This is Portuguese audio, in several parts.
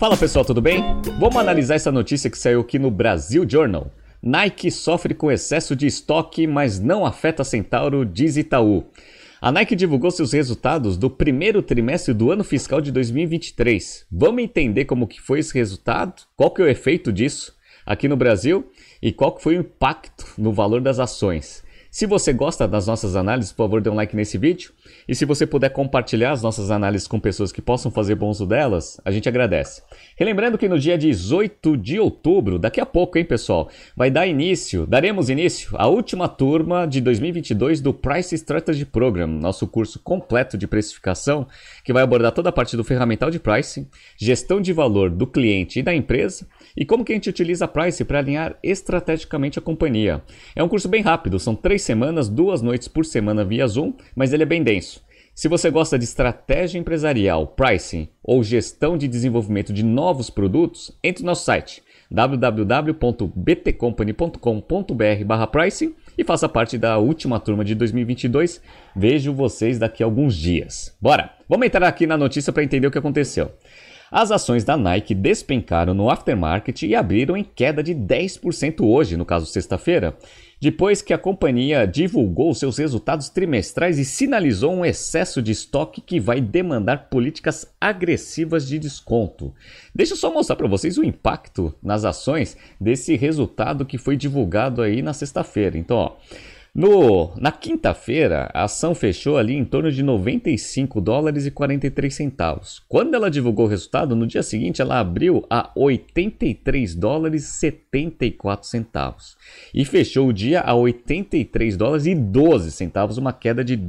Fala pessoal, tudo bem? Vamos analisar essa notícia que saiu aqui no Brasil Journal. Nike sofre com excesso de estoque, mas não afeta Centauro, diz Itaú. A Nike divulgou seus resultados do primeiro trimestre do ano fiscal de 2023. Vamos entender como que foi esse resultado? Qual que é o efeito disso aqui no Brasil? E qual que foi o impacto no valor das ações? Se você gosta das nossas análises, por favor, dê um like nesse vídeo. E se você puder compartilhar as nossas análises com pessoas que possam fazer bom uso delas, a gente agradece. Relembrando que no dia 18 de outubro, daqui a pouco, hein, pessoal, daremos início à última turma de 2022 do Price Strategy Program, nosso curso completo de precificação, que vai abordar toda a parte do ferramental de pricing, gestão de valor do cliente e da empresa, e como que a gente utiliza a Price para alinhar estrategicamente a companhia. É um curso bem rápido, são 3 semanas, 2 noites por semana via Zoom, mas ele é bem denso. Se você gosta de estratégia empresarial, pricing ou gestão de desenvolvimento de novos produtos, entre no nosso site www.btcompany.com.br/pricing e faça parte da última turma de 2022. Vejo vocês daqui a alguns dias. Bora! Vamos entrar aqui na notícia para entender o que aconteceu. As ações da Nike despencaram no aftermarket e abriram em queda de 10% hoje, no caso sexta-feira, depois que a companhia divulgou seus resultados trimestrais e sinalizou um excesso de estoque que vai demandar políticas agressivas de desconto. Deixa eu só mostrar para vocês o impacto nas ações desse resultado que foi divulgado aí na sexta-feira. Então, ó, na quinta-feira, a ação fechou ali em torno de $95,43. Quando ela divulgou o resultado, no dia seguinte ela abriu a $83,74 e fechou o dia a $83,12, uma queda de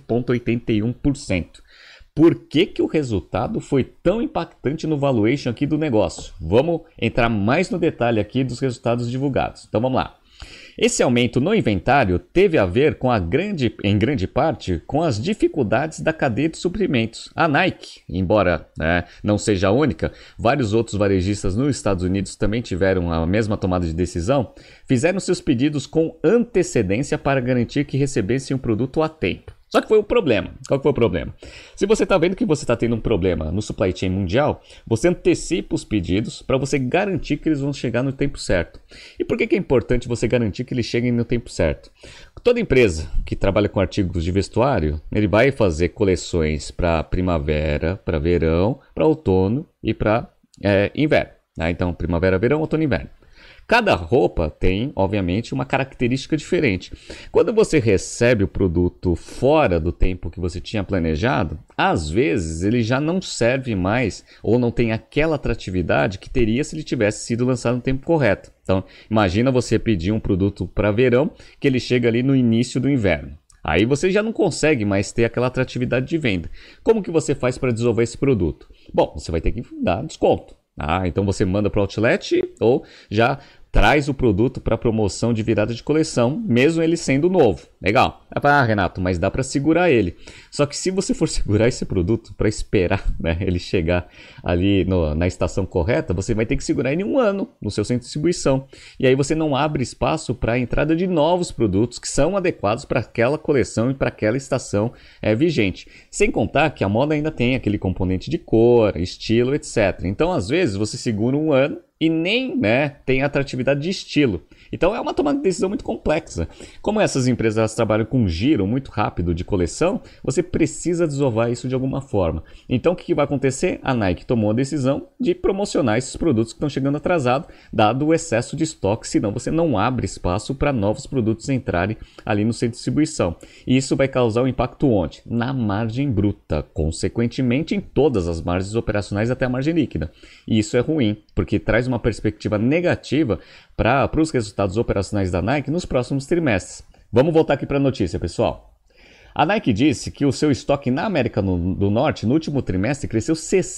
12,81%. Por que o resultado foi tão impactante no valuation aqui do negócio? Vamos entrar mais no detalhe aqui dos resultados divulgados. Então vamos lá. Esse aumento no inventário teve a ver em grande parte com as dificuldades da cadeia de suprimentos. A Nike, embora não seja a única, vários outros varejistas nos Estados Unidos também tiveram a mesma tomada de decisão, fizeram seus pedidos com antecedência para garantir que recebessem o produto a tempo. Só que foi o problema. Qual que foi o problema? Se você está vendo que você está tendo um problema no supply chain mundial, você antecipa os pedidos para você garantir que eles vão chegar no tempo certo. E por que é importante você garantir que eles cheguem no tempo certo? Toda empresa que trabalha com artigos de vestuário, ele vai fazer coleções para primavera, para verão, para outono e para inverno. Então, primavera, verão, outono e inverno. Cada roupa tem, obviamente, uma característica diferente. Quando você recebe o produto fora do tempo que você tinha planejado, às vezes ele já não serve mais ou não tem aquela atratividade que teria se ele tivesse sido lançado no tempo correto. Então, imagina você pedir um produto para verão que ele chega ali no início do inverno. Aí você já não consegue mais ter aquela atratividade de venda. Como que você faz para desenvolver esse produto? Bom, você vai ter que dar desconto. Então você manda para o outlet ou já traz o produto para promoção de virada de coleção, mesmo ele sendo novo. Legal. Renato, mas dá para segurar ele. Só que se você for segurar esse produto para esperar ele chegar ali na estação correta, você vai ter que segurar ele 1 ano no seu centro de distribuição. E aí você não abre espaço para a entrada de novos produtos que são adequados para aquela coleção e para aquela estação vigente. Sem contar que a moda ainda tem aquele componente de cor, estilo, etc. Então, às vezes, você segura 1 ano e nem tem atratividade de estilo. Então é uma tomada de decisão muito complexa. Como essas empresas elas trabalham com um giro muito rápido de coleção, você precisa desovar isso de alguma forma. Então o que vai acontecer? A Nike tomou a decisão de promocionar esses produtos que estão chegando atrasados, dado o excesso de estoque, senão você não abre espaço para novos produtos entrarem ali no centro de distribuição. E isso vai causar um impacto onde? Na margem bruta, consequentemente em todas as margens operacionais até a margem líquida. E isso é ruim, porque traz uma perspectiva negativa para os resultados operacionais da Nike nos próximos trimestres. Vamos voltar aqui para a notícia, pessoal. A Nike disse que o seu estoque na América do Norte no último trimestre cresceu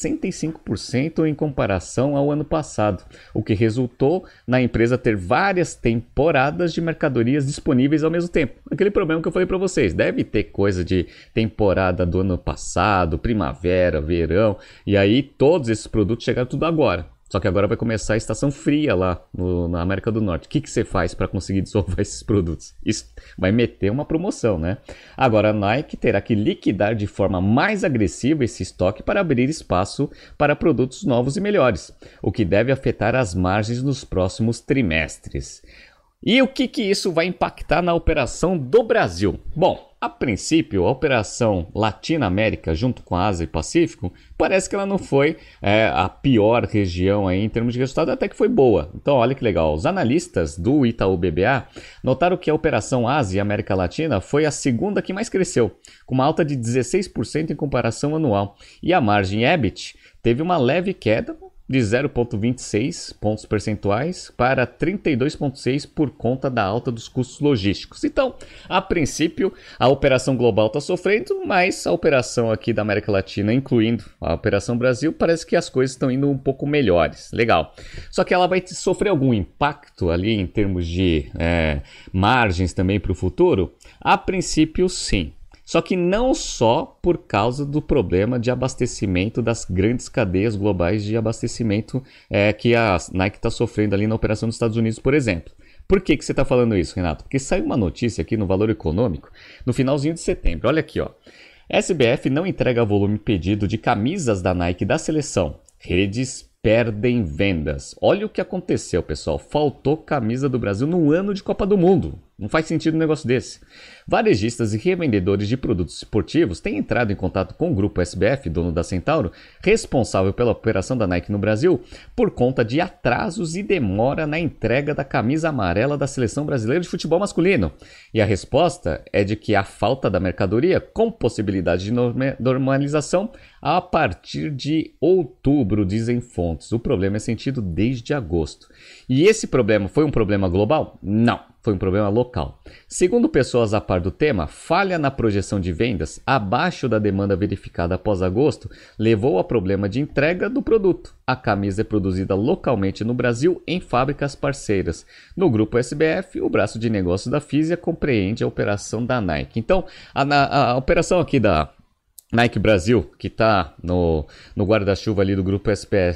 65% em comparação ao ano passado, o que resultou na empresa ter várias temporadas de mercadorias disponíveis ao mesmo tempo. Aquele problema que eu falei para vocês, deve ter coisa de temporada do ano passado, primavera, verão, e aí todos esses produtos chegaram tudo agora. Só que agora vai começar a estação fria lá na América do Norte. O que você faz para conseguir desovar esses produtos? Isso vai meter uma promoção, né? Agora a Nike terá que liquidar de forma mais agressiva esse estoque para abrir espaço para produtos novos e melhores, o que deve afetar as margens nos próximos trimestres. E o que isso vai impactar na operação do Brasil? Bom, a princípio, a operação Latinoamérica junto com a Ásia e Pacífico, parece que ela não foi a pior região aí em termos de resultado, até que foi boa. Então, olha que legal. Os analistas do Itaú BBA notaram que a operação Ásia e América Latina foi a segunda que mais cresceu, com uma alta de 16% em comparação anual. E a margem EBIT teve uma leve queda de 0,26 pontos percentuais para 32,6 por conta da alta dos custos logísticos. Então, a princípio, a operação global está sofrendo, mas a operação aqui da América Latina, incluindo a operação Brasil, parece que as coisas estão indo um pouco melhores. Legal. Só que ela vai sofrer algum impacto ali em termos de margens também para o futuro? A princípio, sim. Só que não só por causa do problema de abastecimento das grandes cadeias globais de abastecimento que a Nike está sofrendo ali na operação dos Estados Unidos, por exemplo. Por que você está falando isso, Renato? Porque saiu uma notícia aqui no Valor Econômico no finalzinho de setembro. Olha aqui, ó. SBF não entrega volume pedido de camisas da Nike da seleção. Redes perdem vendas. Olha o que aconteceu, pessoal. Faltou camisa do Brasil no ano de Copa do Mundo. Não faz sentido um negócio desse. Varejistas e revendedores de produtos esportivos têm entrado em contato com o grupo SBF, dono da Centauro, responsável pela operação da Nike no Brasil, por conta de atrasos e demora na entrega da camisa amarela da Seleção Brasileira de Futebol Masculino. E a resposta é de que há falta da mercadoria, com possibilidade de normalização a partir de outubro, dizem fontes. O problema é sentido desde agosto. E esse problema foi um problema global? Não. Foi um problema local. Segundo pessoas a par do tema, falha na projeção de vendas abaixo da demanda verificada após agosto levou a problema de entrega do produto. A camisa é produzida localmente no Brasil em fábricas parceiras. No grupo SBF, o braço de negócio da Fisia compreende a operação da Nike. Então, a operação aqui da Nike Brasil, que está no guarda-chuva ali do grupo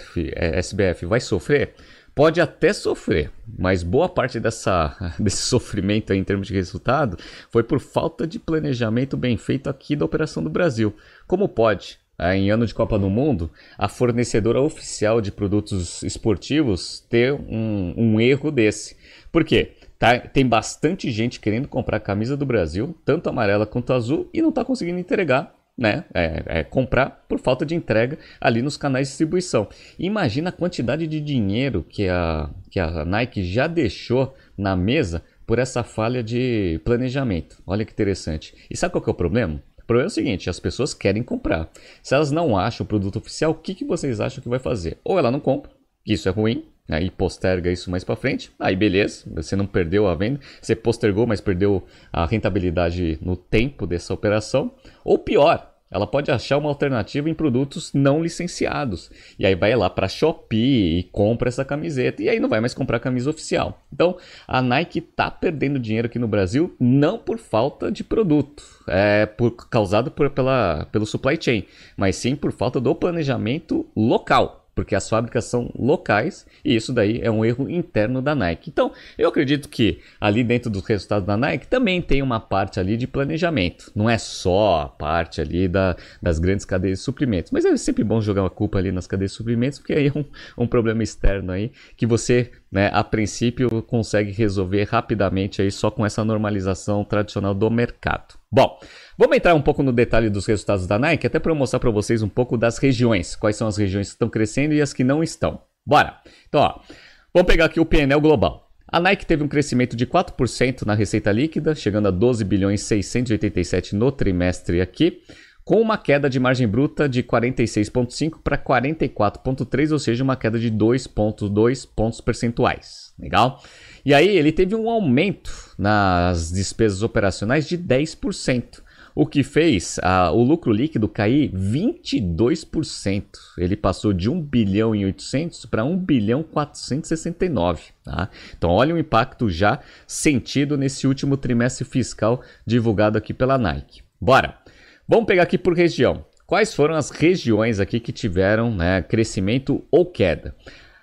SBF, vai sofrer? Pode até sofrer, mas boa parte desse sofrimento aí, em termos de resultado foi por falta de planejamento bem feito aqui da operação do Brasil. Como pode, em ano de Copa do Mundo, a fornecedora oficial de produtos esportivos ter um erro desse? Por quê? Tem bastante gente querendo comprar a camisa do Brasil, tanto amarela quanto azul, e não está conseguindo entregar. Né? Comprar por falta de entrega ali nos canais de distribuição. Imagina a quantidade de dinheiro que a Nike já deixou na mesa por essa falha de planejamento. Olha que interessante. E sabe qual que é o problema? O problema é o seguinte, as pessoas querem comprar. Se elas não acham o produto oficial, o que vocês acham que vai fazer? Ou ela não compra, que isso é ruim, aí posterga isso mais para frente, aí beleza, você não perdeu a venda, você postergou, mas perdeu a rentabilidade no tempo dessa operação, ou pior, ela pode achar uma alternativa em produtos não licenciados, e aí vai lá para a Shopee e compra essa camiseta, e aí não vai mais comprar a camisa oficial. Então, a Nike está perdendo dinheiro aqui no Brasil, não por falta de produto, causado pelo supply chain, mas sim por falta do planejamento local. Porque as fábricas são locais e isso daí é um erro interno da Nike. Então, eu acredito que ali dentro dos resultados da Nike também tem uma parte ali de planejamento. Não é só a parte ali das grandes cadeias de suprimentos. Mas é sempre bom jogar a culpa ali nas cadeias de suprimentos, porque aí é um problema externo aí que você, né, a princípio, consegue resolver rapidamente aí só com essa normalização tradicional do mercado. Bom, vamos entrar um pouco no detalhe dos resultados da Nike, até para eu mostrar para vocês um pouco das regiões, quais são as regiões que estão crescendo e as que não estão. Bora! Então, ó, vamos pegar aqui o PNL global. A Nike teve um crescimento de 4% na receita líquida, chegando a 12 bilhões 687 no trimestre aqui, com uma queda de margem bruta de 46,5 para 44,3, ou seja, uma queda de 2,2 pontos percentuais. Legal? E aí ele teve um aumento nas despesas operacionais de 10%, o que fez o lucro líquido cair 22%. Ele passou de 1 bilhão e 800 para 1 bilhão 469. Tá? Então olha o impacto já sentido nesse último trimestre fiscal divulgado aqui pela Nike. Bora! Vamos pegar aqui por região. Quais foram as regiões aqui que tiveram, né, crescimento ou queda?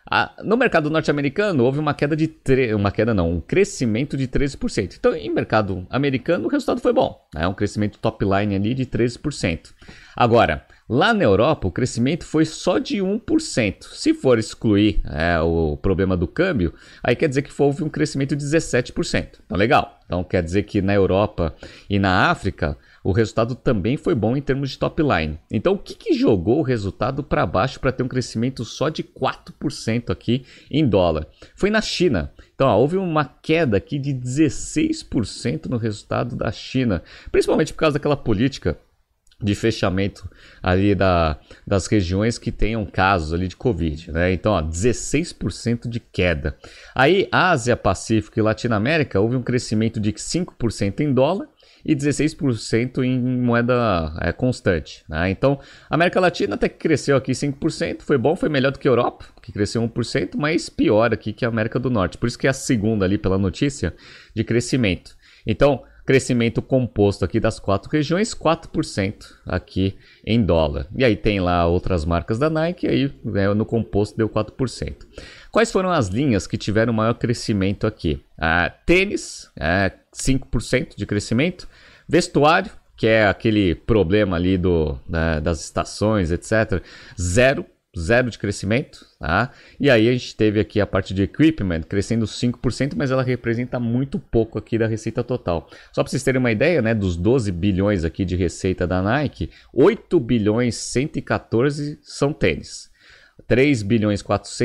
No mercado norte-americano houve um crescimento de 13%. Então, em mercado americano, o resultado foi bom. Um crescimento top line ali de 13%. Agora, lá na Europa, o crescimento foi só de 1%. Se for excluir o problema do câmbio, aí quer dizer que houve um crescimento de 17%. Então, legal. Então, quer dizer que na Europa e na África, o resultado também foi bom em termos de top line. Então, o que jogou o resultado para baixo para ter um crescimento só de 4% aqui em dólar? Foi na China. Então, houve uma queda aqui de 16% no resultado da China, principalmente por causa daquela política de fechamento ali das regiões que tenham casos ali de Covid, né? Então, 16% de queda. Aí, Ásia, Pacífico e Latinoamérica, houve um crescimento de 5% em dólar e 16% em moeda constante, né? Então, a América Latina até que cresceu aqui 5%, foi bom, foi melhor do que a Europa, que cresceu 1%, mas pior aqui que a América do Norte. Por isso que é a segunda ali pela notícia de crescimento. Então, crescimento composto aqui das 4 regiões, 4% aqui em dólar. E aí tem lá outras marcas da Nike, aí no composto deu 4%. Quais foram as linhas que tiveram maior crescimento aqui? Tênis, 5% de crescimento. Vestuário, que é aquele problema ali das estações, etc. Zero de crescimento, tá? E aí a gente teve aqui a parte de equipment crescendo 5%, mas ela representa muito pouco aqui da receita total. Só para vocês terem uma ideia, né, dos 12 bilhões aqui de receita da Nike, 8 bilhões 114 são tênis. 3 bilhões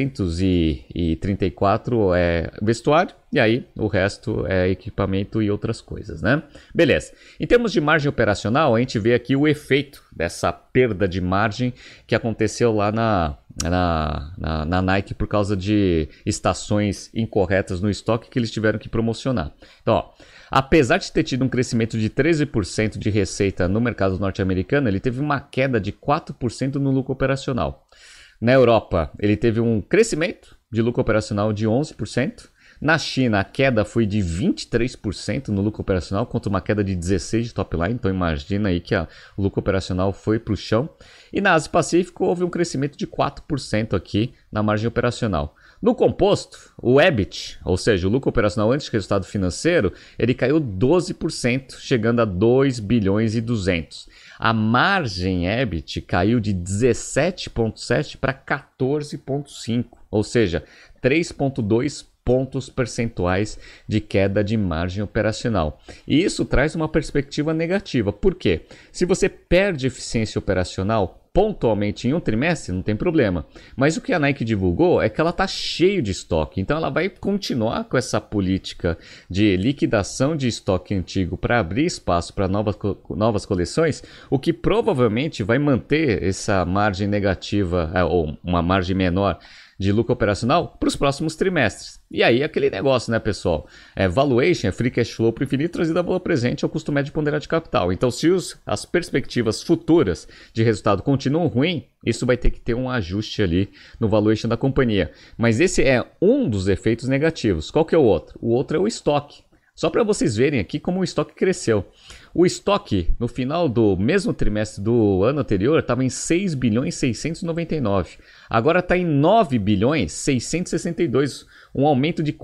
434 é vestuário, e aí o resto é equipamento e outras coisas, né? Beleza. Em termos de margem operacional, a gente vê aqui o efeito dessa perda de margem que aconteceu lá na Nike por causa de estações incorretas no estoque que eles tiveram que promocionar. Então, ó, apesar de ter tido um crescimento de 13% de receita no mercado norte-americano, ele teve uma queda de 4% no lucro operacional. Na Europa, ele teve um crescimento de lucro operacional de 11%. Na China, a queda foi de 23% no lucro operacional, contra uma queda de 16% de top line. Então, imagina aí que o lucro operacional foi para o chão. E na Ásia Pacífico, houve um crescimento de 4% aqui na margem operacional. No composto, o EBIT, ou seja, o lucro operacional antes de resultado financeiro, ele caiu 12%, chegando a 2 bilhões e 200. A margem EBIT caiu de 17,7% para 14,5%, ou seja, 3,2 pontos percentuais de queda de margem operacional. E isso traz uma perspectiva negativa. Por quê? Se você perde eficiência operacional pontualmente em um trimestre, não tem problema. Mas o que a Nike divulgou é que ela está cheio de estoque. Então ela vai continuar com essa política de liquidação de estoque antigo para abrir espaço para novas coleções, o que provavelmente vai manter essa margem negativa, ou uma margem menor de lucro operacional para os próximos trimestres. E aí aquele negócio, né, pessoal? Valuation é free cash flow para o infinito trazido a valor presente ao custo médio ponderado de capital. Então, se as perspectivas futuras de resultado continuam ruins, isso vai ter que ter um ajuste ali no valuation da companhia. Mas esse é um dos efeitos negativos. Qual que é o outro? O outro é o estoque. Só para vocês verem aqui como o estoque cresceu. O estoque, no final do mesmo trimestre do ano anterior, estava em 6 bilhões 699. Agora está em 9 bilhões 662, um aumento de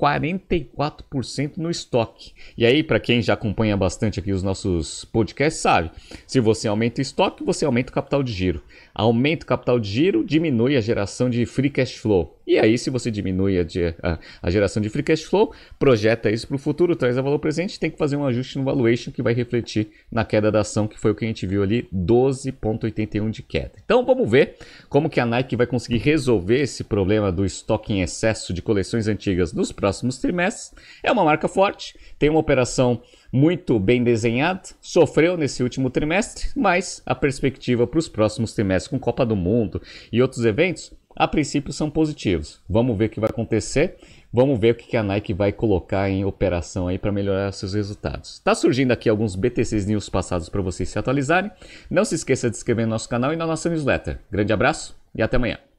44% no estoque. E aí, para quem já acompanha bastante aqui os nossos podcasts, sabe, se você aumenta o estoque, você aumenta o capital de giro. Aumenta o capital de giro, diminui a geração de free cash flow. E aí, se você diminui a geração de free cash flow, projeta isso para o futuro, traz a valor presente, tem que fazer um ajuste no valuation que vai refletir na queda da ação, que foi o que a gente viu ali, 12,81 de queda. Então, vamos ver como que a Nike vai conseguir resolver esse problema do estoque em excesso de coleções antigas nos próximos trimestres. É uma marca forte, tem uma operação muito bem desenhada, sofreu nesse último trimestre, mas a perspectiva para os próximos trimestres com Copa do Mundo e outros eventos, a princípio são positivos. Vamos ver o que vai acontecer, vamos ver o que a Nike vai colocar em operação aí para melhorar seus resultados. Está surgindo aqui alguns BTCs News passados para vocês se atualizarem. Não se esqueça de se inscrever no nosso canal e na nossa newsletter. Grande abraço e até amanhã.